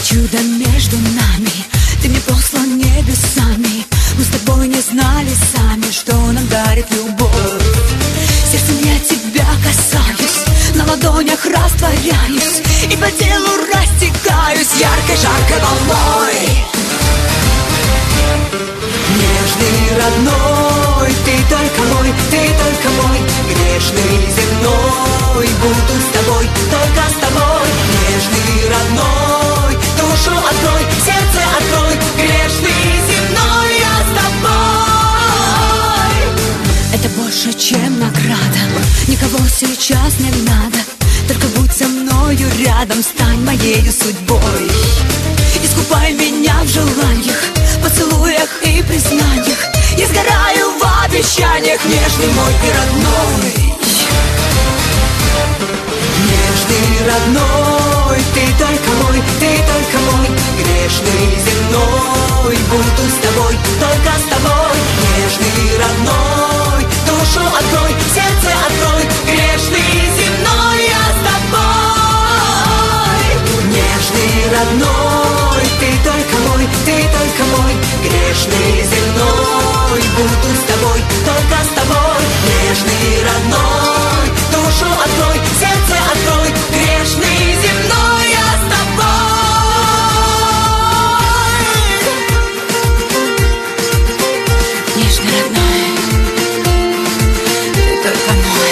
чудо между нами, ты мне послан небесами. Мы с тобой не знали сами, что нам дарит любовь. Сердцем я тебя касаюсь, на ладонях растворяюсь и по телу растекаюсь яркой, жаркой волной. Нежный, родной, ты только мой, грешный, земной. Буду с тобой, только с тобой. Нежный, родной, душу открой, сердце открой. Грешный, земной, я с тобой. Это больше, чем награда, никого сейчас не надо. Только будь со мною рядом, стань моею судьбой. Искупай меня в желаниях, поцелуях и признаниях. Я сгораю в обещаниях, нежный мой и родной. Нежный, родной, ты только мой, грешный, земной. Буду с тобой, только с тобой. Нежный, родной, душу открой, сердце открой. Грешный, земной, я с тобой. Нежный, родной, ты только мой, грешный, земной. Буду с тобой, только с тобой. Нежный, родной, душу открой, сердце открой. Грешный, земной, я с тобой. Нежный, родной, ты только мой,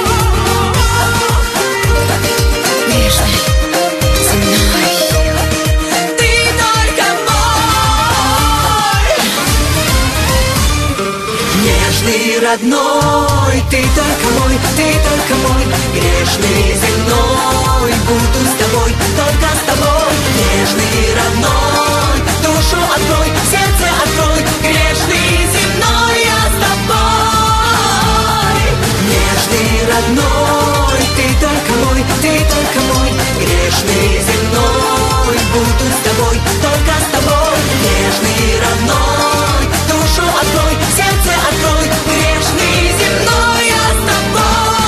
грешный, земной. Нежный, родной, ты только мой, грешный, земной. Буду с тобой, только с тобой. Нежный, родной, душу открой, сердце открой. Грешный, земной, я с тобой. Нежный, родной, ты только мой, грешный, земной. Буду с тобой, только с тобой. Нежный, родной, душу открой, сердце открой. Грешный, земной, я с тобой.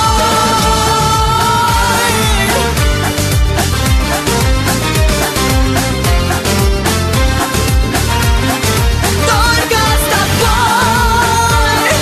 Только с тобой.